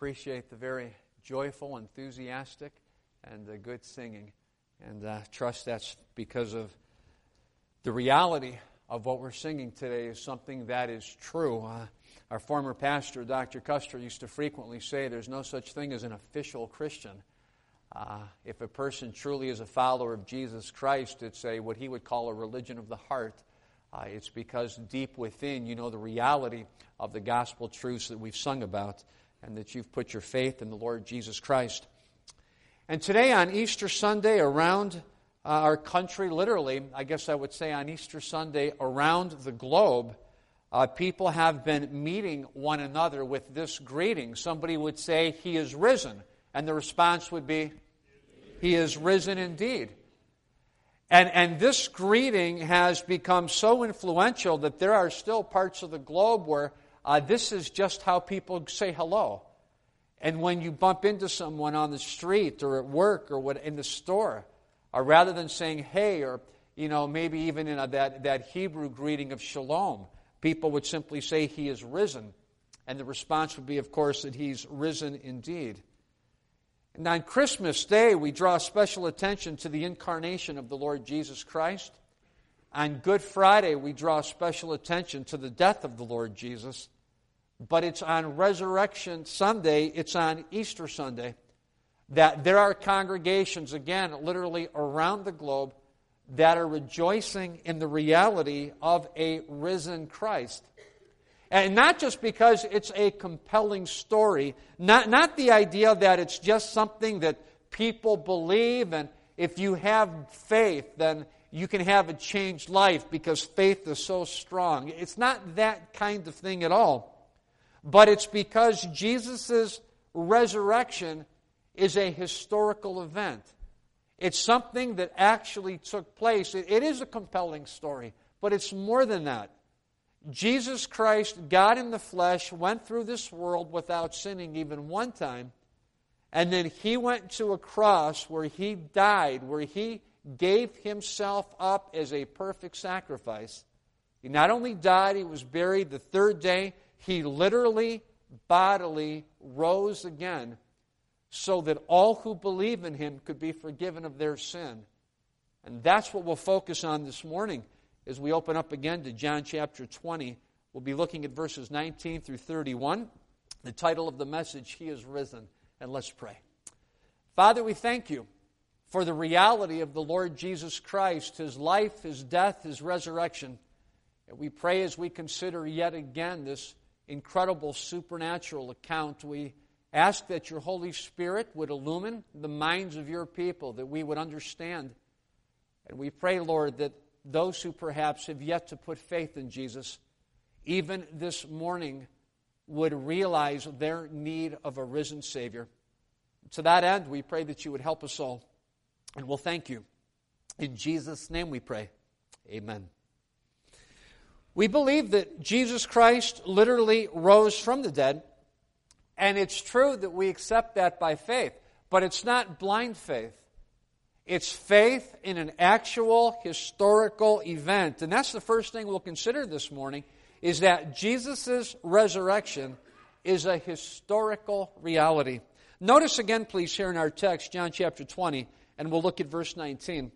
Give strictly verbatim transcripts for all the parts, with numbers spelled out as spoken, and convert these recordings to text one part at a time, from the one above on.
appreciate the very joyful, enthusiastic, and uh, good singing. And uh, trust that's because of the reality of what we're singing today is something that is true. Uh, our former pastor, Doctor Custer, used to frequently say there's no such thing as an official Christian. Uh, if a person truly is a follower of Jesus Christ, it's a what he would call a religion of the heart. Uh, it's because deep within you know the reality of the gospel truths that we've sung about and that you've put your faith in the Lord Jesus Christ. And today on Easter Sunday around uh, our country, literally, I guess I would say on Easter Sunday around the globe, uh, people have been meeting one another with this greeting. Somebody would say, "He is risen." And the response would be, "He is risen indeed." And, and this greeting has become so influential that there are still parts of the globe where uh, this is just how people say hello. And when you bump into someone on the street or at work or what, in the store, or rather than saying hey, or you know maybe even in a, that, that Hebrew greeting of shalom, people would simply say, "He is risen." And the response would be, of course, that He's risen indeed. And on Christmas Day, we draw special attention to the incarnation of the Lord Jesus Christ. On Good Friday, we draw special attention to the death of the Lord Jesus. But it's on Resurrection Sunday, it's on Easter Sunday, that there are congregations, again, literally around the globe, that are rejoicing in the reality of a risen Christ. And not just because it's a compelling story, not, not the idea that it's just something that people believe, and if you have faith, then you can have a changed life because faith is so strong. It's not that kind of thing at all. But it's because Jesus' resurrection is a historical event. It's something that actually took place. It, it is a compelling story, but it's more than that. Jesus Christ, God in the flesh, went through this world without sinning even one time, and then He went to a cross where He died, where He gave Himself up as a perfect sacrifice. He not only died, He was buried. The third day, He literally, bodily rose again so that all who believe in Him could be forgiven of their sin. And that's what we'll focus on this morning. As we open up again to John chapter twenty, we'll be looking at verses nineteen through thirty-one. The title of the message, He is Risen. And let's pray. Father, we thank You for the reality of the Lord Jesus Christ, His life, His death, His resurrection. And we pray as we consider yet again this incredible supernatural account, we ask that Your Holy Spirit would illumine the minds of Your people, that we would understand. And we pray, Lord, that those who perhaps have yet to put faith in Jesus, even this morning, would realize their need of a risen Savior. To that end, we pray that You would help us all. And we'll thank You. In Jesus' name we pray. Amen. We believe that Jesus Christ literally rose from the dead, and it's true that we accept that by faith, but it's not blind faith. It's faith in an actual historical event. And that's the first thing we'll consider this morning, is that Jesus' resurrection is a historical reality. Notice again, please, here in our text, John chapter twenty, and we'll look at verse nineteen.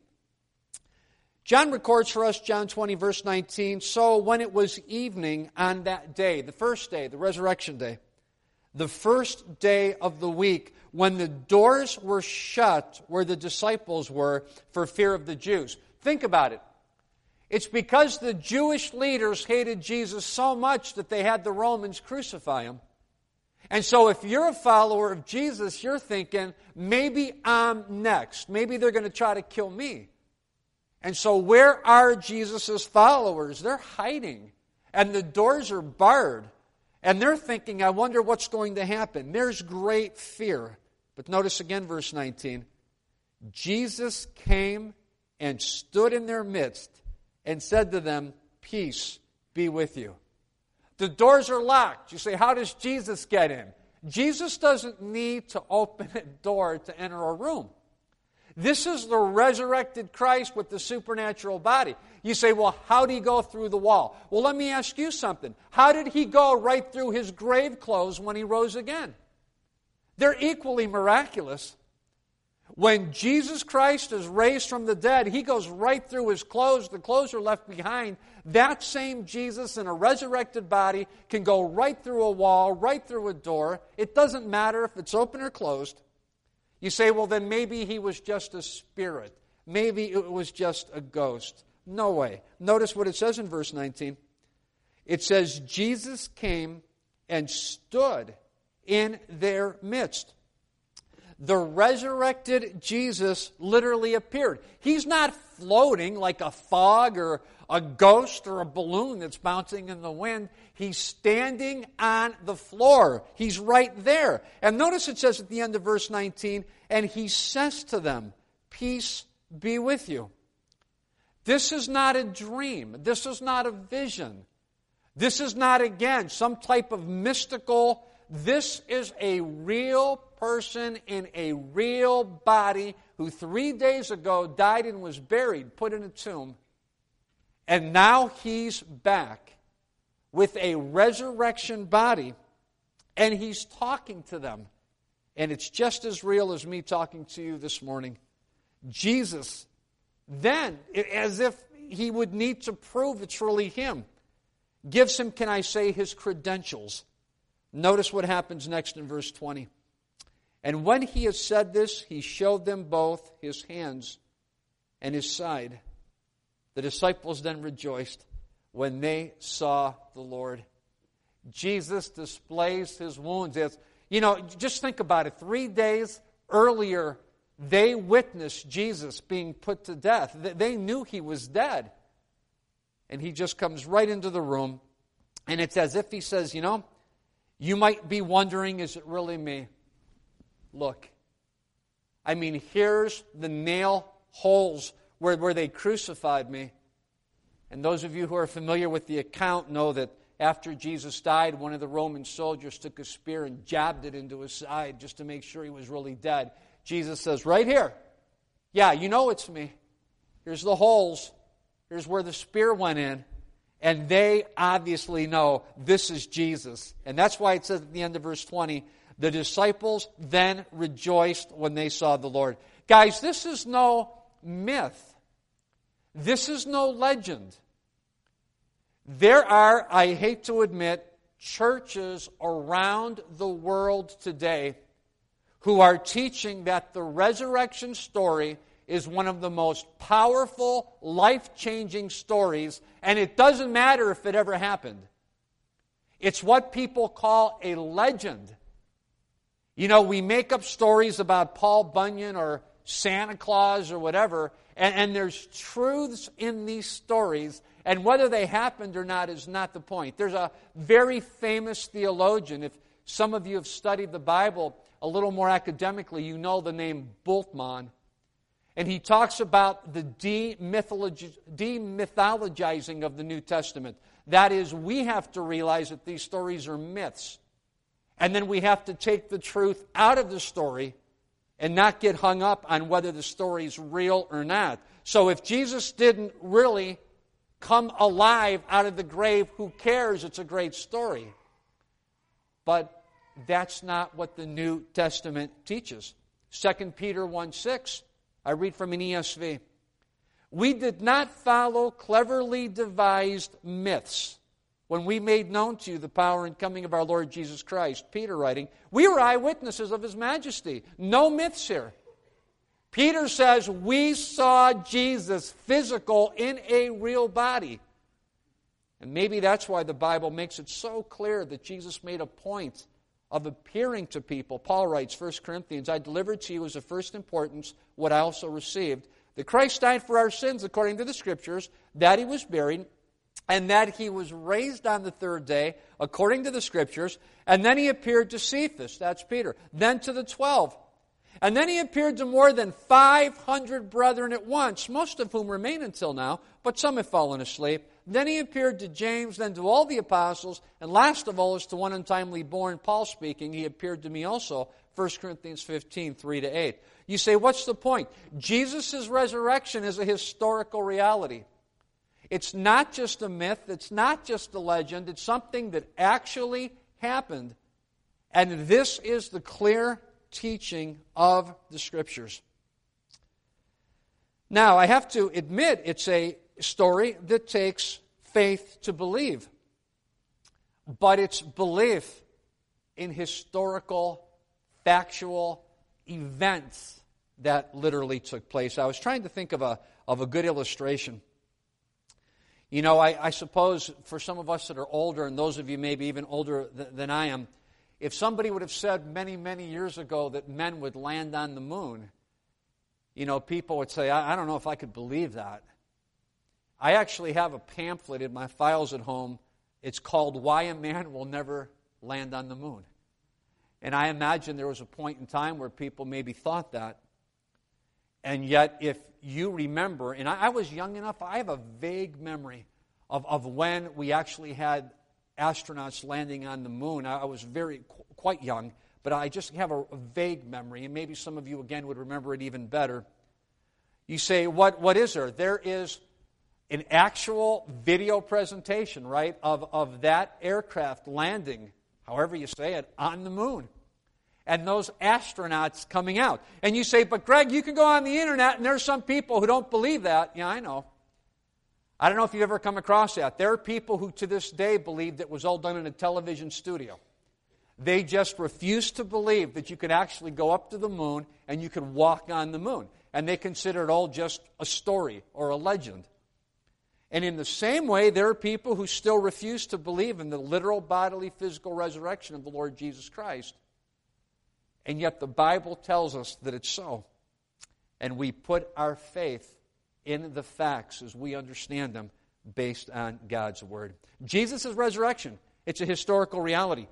John records for us, John twenty, verse nineteen, "So when it was evening on that day," the first day, the resurrection day, the first day of the week, when the doors were shut where the disciples were for fear of the Jews. Think about it. It's because the Jewish leaders hated Jesus so much that they had the Romans crucify Him. And so if you're a follower of Jesus, you're thinking, maybe I'm next. Maybe they're going to try to kill me. And so where are Jesus' followers? They're hiding. And the doors are barred. And they're thinking, I wonder what's going to happen. There's great fear. But notice again verse nineteen. Jesus came and stood in their midst and said to them, "Peace be with you." The doors are locked. You say, how does Jesus get in? Jesus doesn't need to open a door to enter a room. This is the resurrected Christ with the supernatural body. You say, well, how did He go through the wall? Well, let me ask you something. How did He go right through His grave clothes when He rose again? They're equally miraculous. When Jesus Christ is raised from the dead, He goes right through His clothes. The clothes are left behind. That same Jesus in a resurrected body can go right through a wall, right through a door. It doesn't matter if it's open or closed. You say, well, then maybe He was just a spirit. Maybe it was just a ghost. No way. Notice what it says in verse nineteen. It says, Jesus came and stood in their midst. The resurrected Jesus literally appeared. He's not floating like a fog or a ghost or a balloon that's bouncing in the wind. He's standing on the floor. He's right there. And notice it says at the end of verse nineteen, and He says to them, peace be with you. This is not a dream. This is not a vision. This is not, again, some type of mystical. This is a real person in a real body who three days ago died and was buried, put in a tomb. And now He's back with a resurrection body, and He's talking to them. And it's just as real as me talking to you this morning. Jesus, then, as if He would need to prove it's really Him, gives him, can I say, his credentials. Notice what happens next in verse twenty. And when He had said this, He showed them both His hands and His side. The disciples then rejoiced when they saw the Lord. Jesus displays His wounds. As, you know, just think about it. Three days earlier, they witnessed Jesus being put to death. They knew He was dead. And He just comes right into the room, and it's as if He says, you know, you might be wondering, is it really me? Look. I mean, here's the nail holes where, where they crucified me. And those of you who are familiar with the account know that after Jesus died, one of the Roman soldiers took a spear and jabbed it into His side just to make sure he was really dead. Jesus says, right here. Yeah, you know it's me. Here's the holes. Here's where the spear went in. And they obviously know this is Jesus. And that's why it says at the end of verse twenty, the disciples then rejoiced when they saw the Lord. Guys, this is no myth. This is no legend. There are, I hate to admit, churches around the world today who are teaching that the resurrection story is one of the most powerful, life-changing stories, and it doesn't matter if it ever happened. It's what people call a legend. You know, we make up stories about Paul Bunyan or Santa Claus or whatever, and, and there's truths in these stories, and whether they happened or not is not the point. There's a very famous theologian. If some of you have studied the Bible a little more academically, you know the name Bultmann. And he talks about the demythologizing of the New Testament. That is, we have to realize that these stories are myths. And then we have to take the truth out of the story and not get hung up on whether the story is real or not. So if Jesus didn't really come alive out of the grave, who cares? It's a great story. But that's not what the New Testament teaches. Second Peter one six, I read from an E S V. We did not follow cleverly devised myths when we made known to you the power and coming of our Lord Jesus Christ. Peter writing, we were eyewitnesses of His majesty. No myths here. Peter says we saw Jesus physical in a real body. And maybe that's why the Bible makes it so clear that Jesus made a point of appearing to people. Paul writes, First Corinthians, I delivered to you as of first importance what I also received, that Christ died for our sins according to the Scriptures, that He was buried, and that He was raised on the third day according to the Scriptures, and then He appeared to Cephas, that's Peter, then to the twelve. And then He appeared to more than five hundred brethren at once, most of whom remain until now, but some have fallen asleep. Then He appeared to James, then to all the apostles, and last of all, as to one untimely born, Paul speaking, He appeared to me also, First Corinthians fifteen, three to eight. You say, what's the point? Jesus' resurrection is a historical reality. It's not just a myth, it's not just a legend, it's something that actually happened. And this is the clear teaching of the Scriptures. Now, I have to admit, it's a story that takes faith to believe. But it's belief in historical, factual events that literally took place. I was trying to think of a, of a good illustration. You know, I, I suppose for some of us that are older, and those of you maybe even older th- than I am, if somebody would have said many, many years ago that men would land on the moon, you know, people would say, I, I don't know if I could believe that. I actually have a pamphlet in my files at home. It's called Why a Man Will Never Land on the Moon. And I imagine there was a point in time where people maybe thought that. And yet, if you remember, and I, I was young enough, I have a vague memory of, of when we actually had astronauts landing on the moon. I, I was very, qu- quite young, but I just have a, a vague memory, and maybe some of you, again, would remember it even better. You say, what, what is there? There is an actual video presentation, right, of, of that aircraft landing, however you say it, on the moon. And those astronauts coming out. And you say, but Greg, you can go on the internet and there's some people who don't believe that. Yeah, I know. I don't know if you've ever come across that. There are people who to this day believe that was all done in a television studio. They just refuse to believe that you could actually go up to the moon and you could walk on the moon. And they consider it all just a story or a legend. And in the same way, there are people who still refuse to believe in the literal bodily physical resurrection of the Lord Jesus Christ. And yet the Bible tells us that it's so. And we put our faith in the facts as we understand them based on God's Word. Jesus' resurrection, it's a historical reality.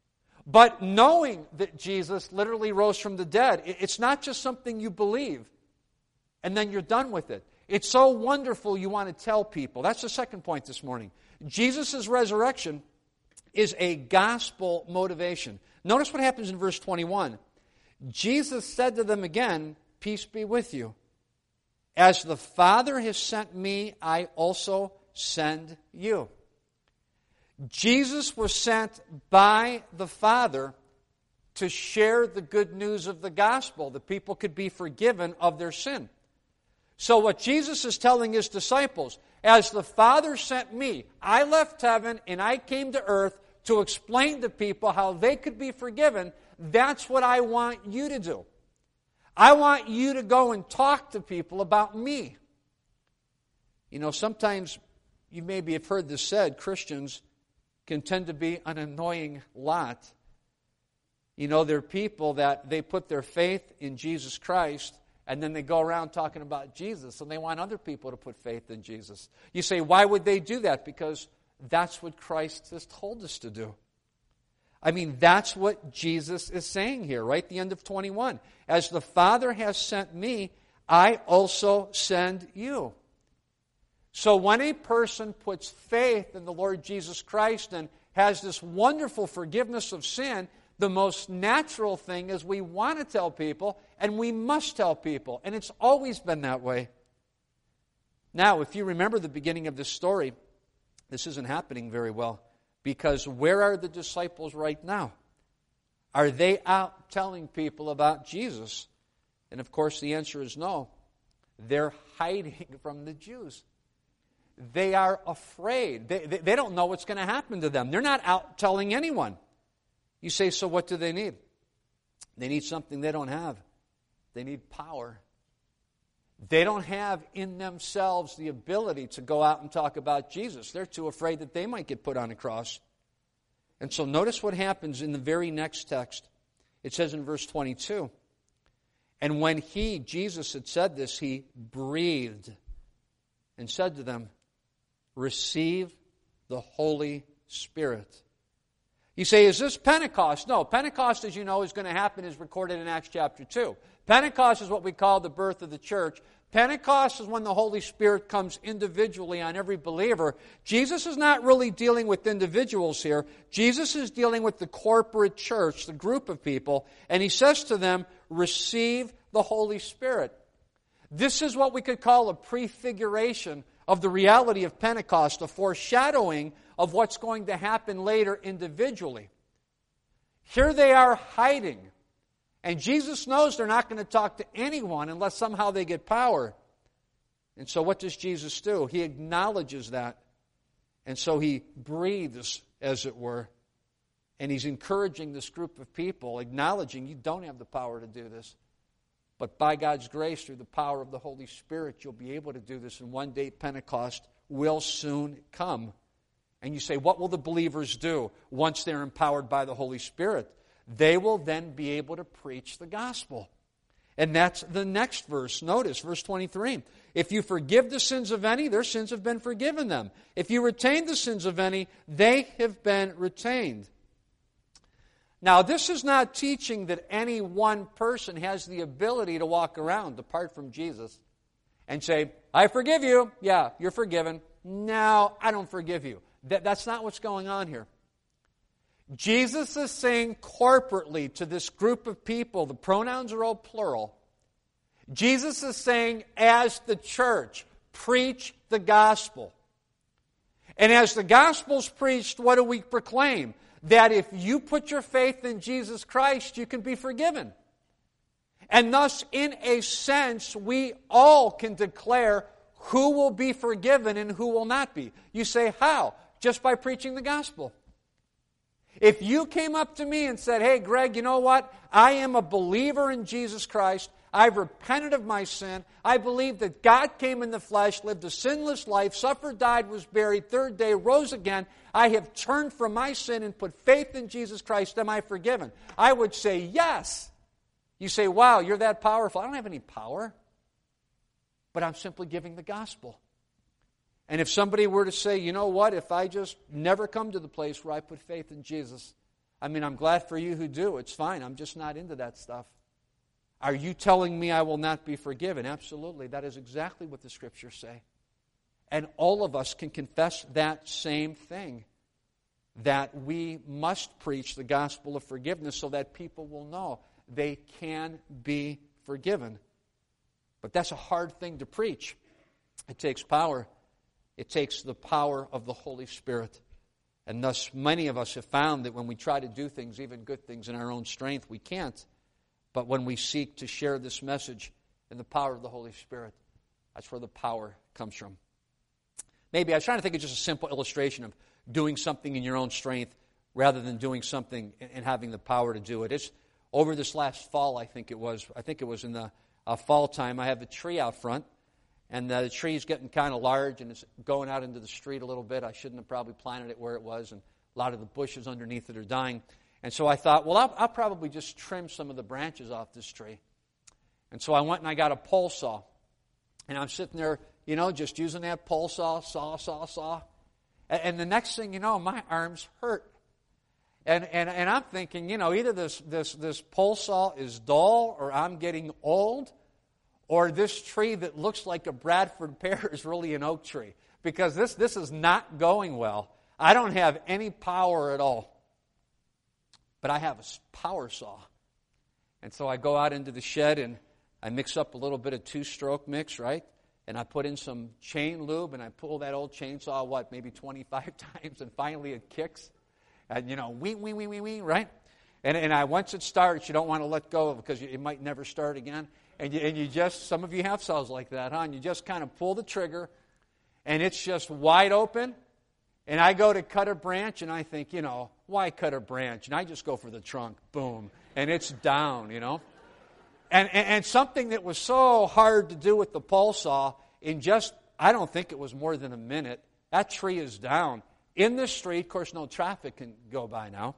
But knowing that Jesus literally rose from the dead, it's not just something you believe and then you're done with it. It's so wonderful you want to tell people. That's the second point this morning. Jesus' resurrection is a gospel motivation. Notice what happens in verse twenty-one. Jesus said to them again, peace be with you. As the Father has sent me, I also send you. Jesus was sent by the Father to share the good news of the gospel, that people could be forgiven of their sin. So what Jesus is telling his disciples, as the Father sent me, I left heaven and I came to earth to explain to people how they could be forgiven. That's what I want you to do. I want you to go and talk to people about me. You know, sometimes you maybe have heard this said, Christians can tend to be an annoying lot. You know, there are people that they put their faith in Jesus Christ and then they go around talking about Jesus and they want other people to put faith in Jesus. You say, why would they do that? Because that's what Christ has told us to do. I mean, that's what Jesus is saying here, right? The end of twenty-one. As the Father has sent me, I also send you. So when a person puts faith in the Lord Jesus Christ and has this wonderful forgiveness of sin, the most natural thing is we want to tell people, and we must tell people. And it's always been that way. Now, if you remember the beginning of this story, this isn't happening very well. Because where are the disciples right now? Are they out telling people about Jesus? And of course the answer is no. They're hiding from the Jews. They are afraid. They, they, they don't know what's going to happen to them. They're not out telling anyone. You say, so what do they need? They need something they don't have. They need power. They don't have in themselves the ability to go out and talk about Jesus. They're too afraid that they might get put on a cross. And so notice what happens in the very next text. It says in verse twenty-two, and when he, Jesus, had said this, he breathed and said to them, receive the Holy Spirit. You say, is this Pentecost? No, Pentecost, as you know, is going to happen, is recorded in Acts chapter two. Pentecost is what we call the birth of the church. Pentecost is when the Holy Spirit comes individually on every believer. Jesus is not really dealing with individuals here. Jesus is dealing with the corporate church, the group of people, and he says to them, receive the Holy Spirit. This is what we could call a prefiguration of the reality of Pentecost, a foreshadowing of what's going to happen later individually. Here they are hiding. And Jesus knows they're not going to talk to anyone unless somehow they get power. And so what does Jesus do? He acknowledges that. And so he breathes, as it were. And he's encouraging this group of people, acknowledging you don't have the power to do this. But by God's grace, through the power of the Holy Spirit, you'll be able to do this. And one day Pentecost will soon come. And you say, what will the believers do once they're empowered by the Holy Spirit? They will then be able to preach the gospel. And that's the next verse. Notice, verse twenty-three. If you forgive the sins of any, their sins have been forgiven them. If you retain the sins of any, they have been retained. Now, this is not teaching that any one person has the ability to walk around, apart from Jesus, and say, I forgive you. Yeah, you're forgiven. No, I don't forgive you. That, that's not what's going on here. Jesus is saying corporately to this group of people, the pronouns are all plural. Jesus is saying, as the church, preach the gospel. And as the gospel's preached, what do we proclaim? That if you put your faith in Jesus Christ, you can be forgiven. And thus, in a sense, we all can declare who will be forgiven and who will not be. You say, how? Just by preaching the gospel. If you came up to me and said, hey, Greg, you know what? I am a believer in Jesus Christ. I've repented of my sin. I believe that God came in the flesh, lived a sinless life, suffered, died, was buried, third day, rose again. I have turned from my sin and put faith in Jesus Christ. Am I forgiven? I would say yes. You say, wow, you're that powerful. I don't have any power. But I'm simply giving the gospel. And if somebody were to say, you know what, if I just never come to the place where I put faith in Jesus, I mean, I'm glad for you who do. It's fine. I'm just not into that stuff. Are you telling me I will not be forgiven? Absolutely. That is exactly what the Scriptures say. And all of us can confess that same thing, that we must preach the gospel of forgiveness so that people will know they can be forgiven. But that's a hard thing to preach. It takes power. It takes the power of the Holy Spirit. And thus many of us have found that when we try to do things, even good things in our own strength, we can't. But when we seek to share this message in the power of the Holy Spirit, that's where the power comes from. Maybe I was trying to think of just a simple illustration of doing something in your own strength rather than doing something and having the power to do it. It's over this last fall, I think it was. I think it was in the uh, fall time. I have a tree out front, and uh, the tree's getting kind of large, and it's going out into the street a little bit. I shouldn't have probably planted it where it was, and a lot of the bushes underneath it are dying. And so I thought, well, I'll, I'll probably just trim some of the branches off this tree. And so I went and I got a pole saw. And I'm sitting there, you know, just using that pole saw, saw, saw, saw. And, and the next thing you know, my arms hurt. And, and, and I'm thinking, you know, either this, this, this pole saw is dull, or I'm getting old, or this tree that looks like a Bradford pear is really an oak tree. Because this, this is not going well. I don't have any power at all. But I have a power saw. And so I go out into the shed and I mix up a little bit of two-stroke mix, right? And I put in some chain lube and I pull that old chainsaw, what, maybe twenty-five times, and finally it kicks. And, you know, wee, wee, wee, wee, wee, right? And, and I, once it starts, you don't want to let go of it because it might never start again. And you, and you just, some of you have saws like that, huh? And you just kind of pull the trigger and it's just wide open. And I go to cut a branch, and I think, you know, why cut a branch? And I just go for the trunk, boom, and it's down, you know. And, and, and something that was so hard to do with the pole saw, in just, I don't think it was more than a minute, that tree is down. In the street, of course, no traffic can go by now.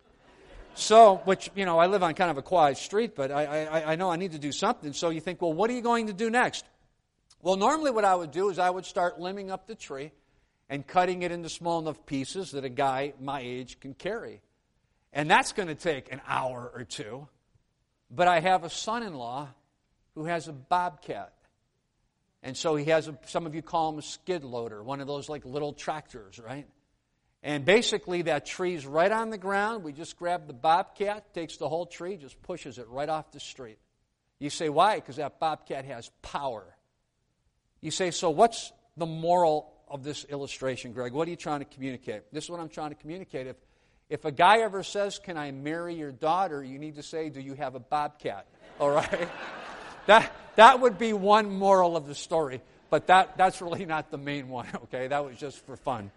So, which, you know, I live on kind of a quiet street, but I, I, I know I need to do something. So you think, well, what are you going to do next? Well, normally what I would do is I would start limbing up the tree and cutting it into small enough pieces that a guy my age can carry. And that's going to take an hour or two. But I have a son-in-law who has a bobcat. And so he has, a, some of you call him a skid loader, one of those like little tractors, right? And basically that tree's right on the ground. We just grab the bobcat, takes the whole tree, just pushes it right off the street. You say, why? Because that bobcat has power. You say, so what's the moral of this illustration, Greg? What are you trying to communicate? This is what I'm trying to communicate. If, If a guy ever says, "Can I marry your daughter?" you need to say, "Do you have a bobcat?" All right? that that would be one moral of the story. But that, that's really not the main one, okay? That was just for fun.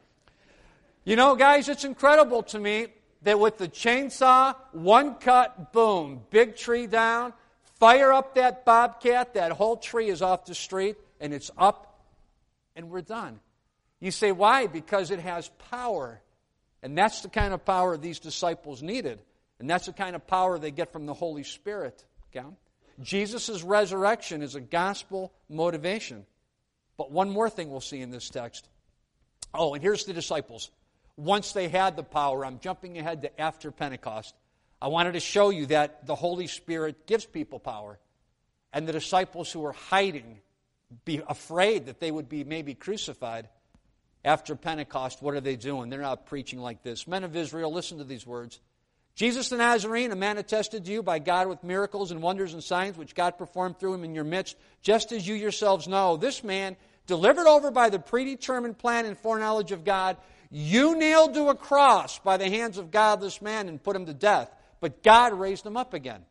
You know, guys, it's incredible to me that with the chainsaw, one cut, boom, big tree down, fire up that bobcat, that whole tree is off the street, and it's up, and we're done. You say, why? Because it has power. And that's the kind of power these disciples needed. And that's the kind of power they get from the Holy Spirit. Okay? Jesus' resurrection is a gospel motivation. But one more thing we'll see in this text. Oh, and here's the disciples. Once they had the power, I'm jumping ahead to after Pentecost. I wanted to show you that the Holy Spirit gives people power. And the disciples who were hiding, be afraid that they would be maybe crucified, after Pentecost, what are they doing? They're not preaching like this. Men of Israel, listen to these words. Jesus the Nazarene, a man attested to you by God with miracles and wonders and signs which God performed through him in your midst, just as you yourselves know. This man, delivered over by the predetermined plan and foreknowledge of God, you nailed to a cross by the hands of godless man and put him to death. But God raised him up again.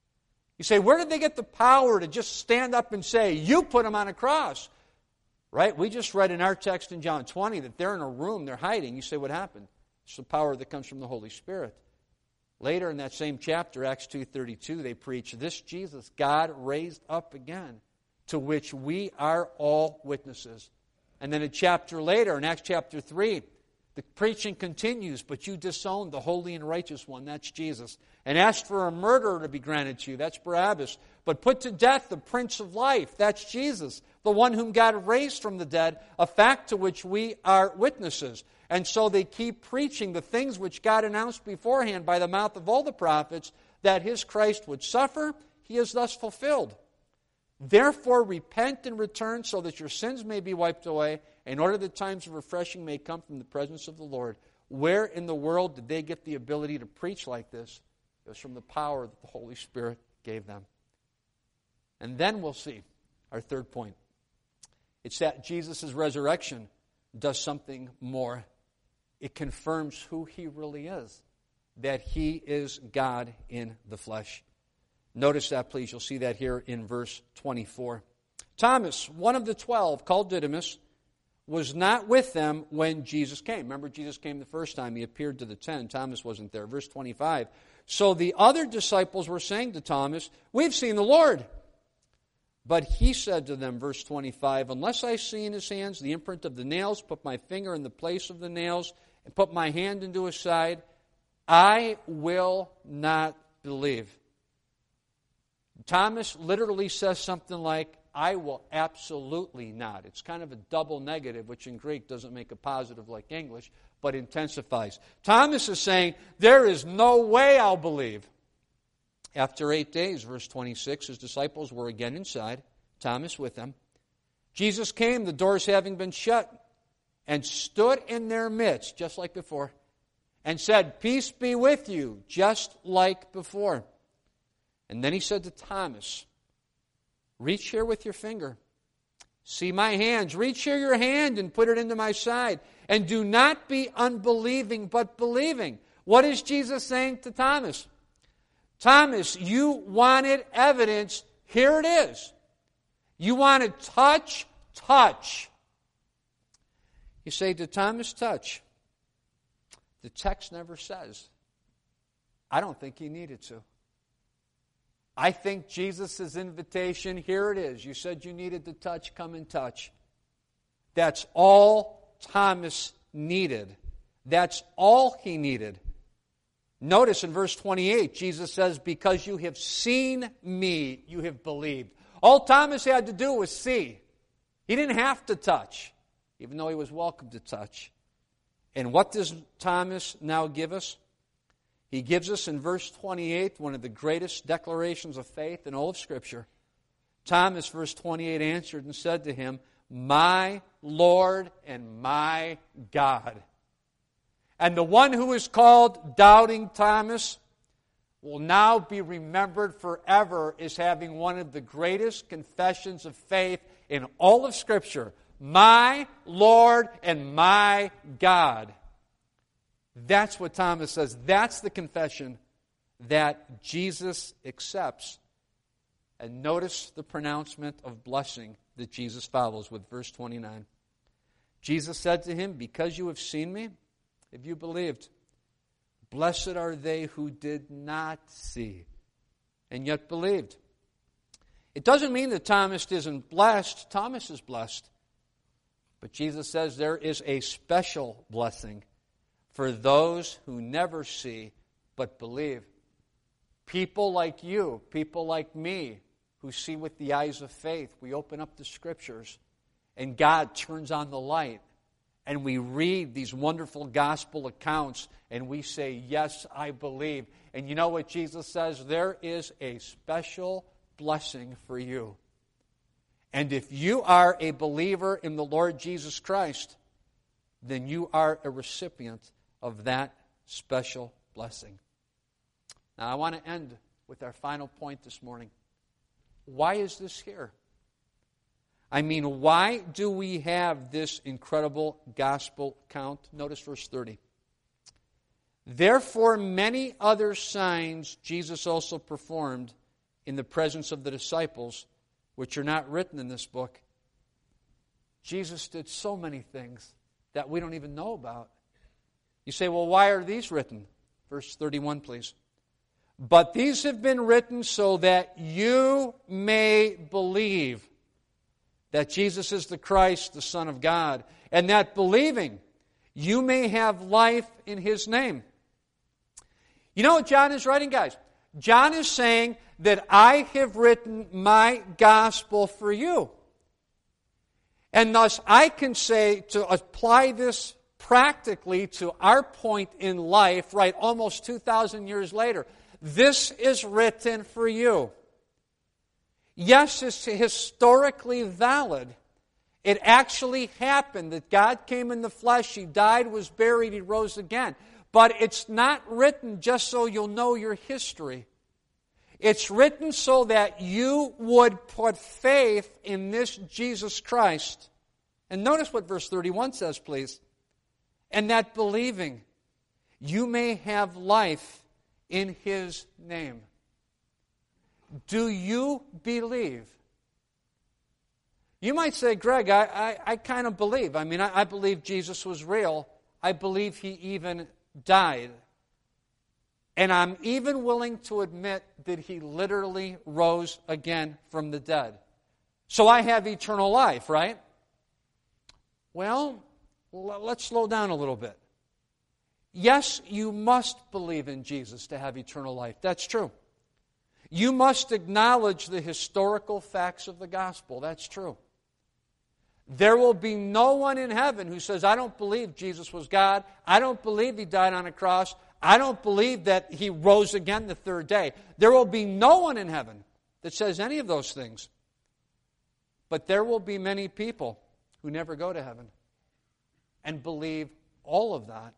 You say, where did they get the power to just stand up and say, you put him on a cross? Right? We just read in our text in John twenty that they're in a room, they're hiding. You say, what happened? It's the power that comes from the Holy Spirit. Later in that same chapter, Acts two thirty-two, they preach, this Jesus God raised up again, to which we are all witnesses. And then a chapter later, in Acts chapter three, the preaching continues, but you disowned the holy and righteous one, that's Jesus, and asked for a murderer to be granted to you, that's Barabbas, but put to death the Prince of Life, that's Jesus, the one whom God raised from the dead, a fact to which we are witnesses. And so they keep preaching the things which God announced beforehand by the mouth of all the prophets, that his Christ would suffer, he is thus fulfilled. Therefore repent and return so that your sins may be wiped away, in order that times of refreshing may come from the presence of the Lord. Where in the world did they get the ability to preach like this? It was from the power that the Holy Spirit gave them. And then we'll see our third point. It's that Jesus' resurrection does something more. It confirms who he really is, that he is God in the flesh. Notice that, please. You'll see that here in verse twenty-four. Thomas, one of the twelve, called Didymus, was not with them when Jesus came. Remember, Jesus came the first time. He appeared to the ten. Thomas wasn't there. Verse twenty-five. So the other disciples were saying to Thomas, we've seen the Lord. But he said to them, verse twenty-five, unless I see in his hands the imprint of the nails, put my finger in the place of the nails, and put my hand into his side, I will not believe. Thomas literally says something like, I will absolutely not. It's kind of a double negative, which in Greek doesn't make a positive like English, but intensifies. Thomas is saying, there is no way I'll believe. After eight days, verse twenty-six, his disciples were again inside, Thomas with them. Jesus came, the doors having been shut, and stood in their midst, just like before, and said, peace be with you, just like before. And then he said to Thomas, reach here with your finger. See my hands. Reach here your hand and put it into my side. And do not be unbelieving, but believing. What is Jesus saying to Thomas? Thomas, you wanted evidence. Here it is. You wanted touch, touch. You say, did Thomas touch? The text never says. I don't think he needed to. I think Jesus' invitation, here it is. You said you needed to touch, come and touch. That's all Thomas needed. That's all he needed. Notice in verse twenty-eight, Jesus says, because you have seen me, you have believed. All Thomas had to do was see. He didn't have to touch, even though he was welcome to touch. And what does Thomas now give us? He gives us in verse twenty-eight one of the greatest declarations of faith in all of Scripture. Thomas, verse twenty-eight, answered and said to him, my Lord and my God. And the one who is called Doubting Thomas will now be remembered forever as having one of the greatest confessions of faith in all of Scripture. My Lord and my God. That's what Thomas says. That's the confession that Jesus accepts. And notice the pronouncement of blessing that Jesus follows with verse twenty-nine. Jesus said to him, because you have seen me, have you believed? Blessed are they who did not see and yet believed. It doesn't mean that Thomas isn't blessed. Thomas is blessed. But Jesus says there is a special blessing for those who never see but believe. People like you, people like me, who see with the eyes of faith. We open up the Scriptures, and God turns on the light, and we read these wonderful gospel accounts, and we say, yes, I believe. And you know what Jesus says? There is a special blessing for you. And if you are a believer in the Lord Jesus Christ, then you are a recipient of that special blessing. Now, I want to end with our final point this morning. Why is this here? I mean, why do we have this incredible gospel account? Notice verse thirty. Therefore, many other signs Jesus also performed in the presence of the disciples, which are not written in this book. Jesus did so many things that we don't even know about. You say, well, why are these written? Verse thirty-one, please. But these have been written so that you may believe that Jesus is the Christ, the Son of God, and that believing you may have life in His name. You know what John is writing, guys? John is saying that I have written my gospel for you. And thus I can say, to apply this practically to our point in life, right, almost two thousand years later, this is written for you. Yes, it's historically valid. It actually happened that God came in the flesh, He died, was buried, He rose again. But it's not written just so you'll know your history. It's written so that you would put faith in this Jesus Christ. And notice what verse thirty-one says, please. And that believing you may have life in His name. Do you believe? You might say, Greg, I, I, I kind of believe. I mean, I, I believe Jesus was real. I believe He even died. And I'm even willing to admit that He literally rose again from the dead. So I have eternal life, right? Well, let's slow down a little bit. Yes, you must believe in Jesus to have eternal life. That's true. You must acknowledge the historical facts of the gospel. That's true. There will be no one in heaven who says, I don't believe Jesus was God. I don't believe He died on a cross. I don't believe that He rose again the third day. There will be no one in heaven that says any of those things. But there will be many people who never go to heaven and believe all of that.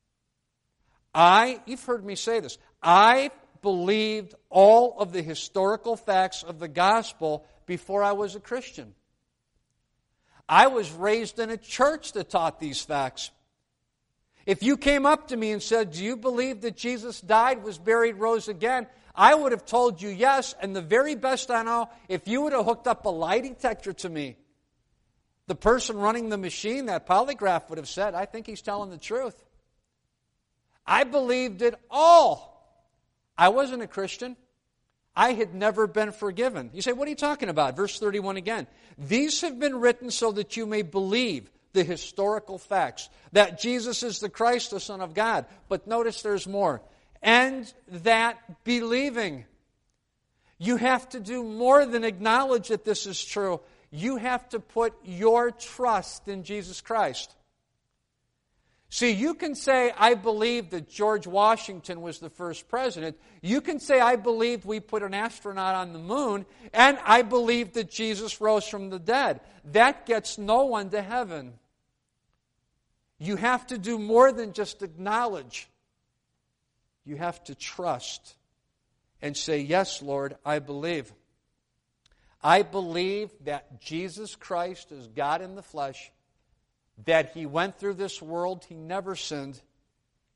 I, you've heard me say this, I believed all of the historical facts of the gospel before I was a Christian. I was raised in a church that taught these facts. If you came up to me and said, do you believe that Jesus died, was buried, rose again? I would have told you yes, and the very best I know, if you would have hooked up a lie detector to me, the person running the machine, that polygraph, would have said, I think he's telling the truth. I believed it all. I wasn't a Christian. I had never been forgiven. You say, what are you talking about? Verse thirty-one again. These have been written so that you may believe the historical facts, that Jesus is the Christ, the Son of God. But notice there's more. And that believing. You have to do more than acknowledge that this is true. You have to put your trust in Jesus Christ. See, you can say, I believe that George Washington was the first president. You can say, I believe we put an astronaut on the moon. And I believe that Jesus rose from the dead. That gets no one to heaven. You have to do more than just acknowledge. You have to trust and say, yes, Lord, I believe. I believe that Jesus Christ is God in the flesh, that He went through this world, He never sinned.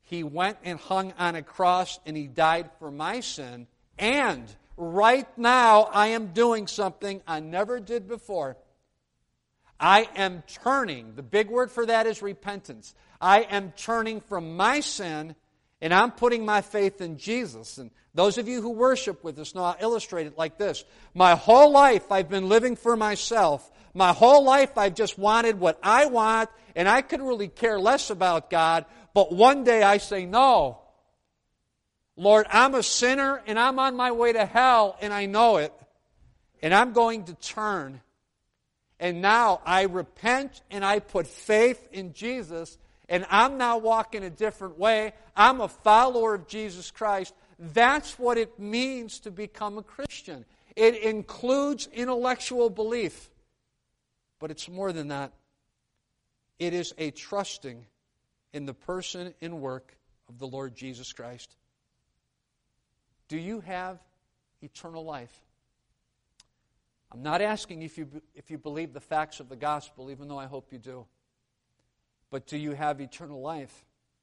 He went and hung on a cross and He died for my sin. And right now I am doing something I never did before. I am turning. The big word for that is repentance. I am turning from my sin and I'm putting my faith in Jesus. And those of you who worship with us know I'll illustrate it like this. My whole life I've been living for myself. My whole life I've just wanted what I want, and I could really care less about God. But one day I say, no, Lord, I'm a sinner and I'm on my way to hell and I know it. And I'm going to turn. And now I repent and I put faith in Jesus. And I'm now walking a different way. I'm a follower of Jesus Christ. That's what it means to become a Christian. It includes intellectual belief. But it's more than that. It is a trusting in the person and work of the Lord Jesus Christ. Do you have eternal life? I'm not asking if you, if you believe the facts of the gospel, even though I hope you do. But do you have eternal life?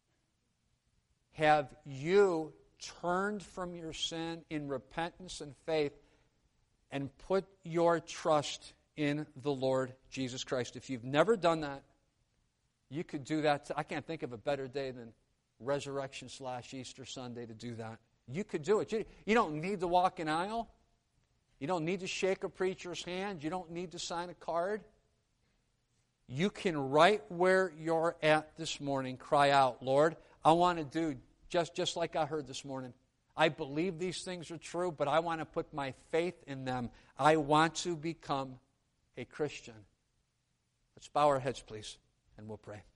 Have you turned from your sin in repentance and faith and put your trust in the Lord Jesus Christ? If you've never done that, you could do that. I can't think of a better day than Resurrection slash Easter Sunday to do that. You could do it. You, you don't need to walk an aisle. You don't need to shake a preacher's hand. You don't need to sign a card. You can, right where you're at this morning, cry out, Lord, I want to do just, just like I heard this morning. I believe these things are true, but I want to put my faith in them. I want to become a Christian. Let's bow our heads, please, and we'll pray.